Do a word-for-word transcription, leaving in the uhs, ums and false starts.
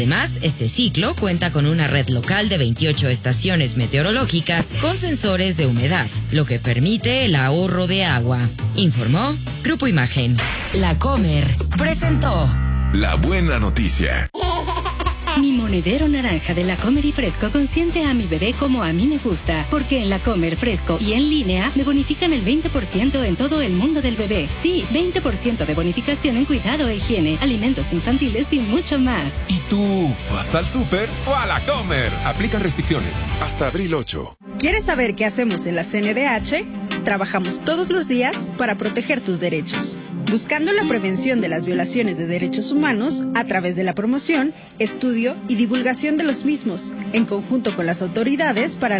Además, este ciclo cuenta con una red local de veintiocho estaciones meteorológicas con sensores de humedad, lo que permite el ahorro de agua. Informó Grupo Imagen. La Comer presentó La Buena Noticia. Mi monedero naranja de La Comer y Fresco consiente a mi bebé como a mí me gusta, porque en La Comer Fresco y en línea me bonifican el veinte por ciento en todo el mundo del bebé. Sí, veinte por ciento de bonificación en cuidado e higiene, alimentos infantiles y mucho más. ¿Y tú vas al súper o a La Comer? Aplican restricciones. Hasta abril ocho. ¿Quieres saber qué hacemos en la C N D H? Trabajamos todos los días para proteger tus derechos, buscando la prevención de las violaciones de derechos humanos a través de la promoción, estudio y divulgación de los mismos, en conjunto con las autoridades para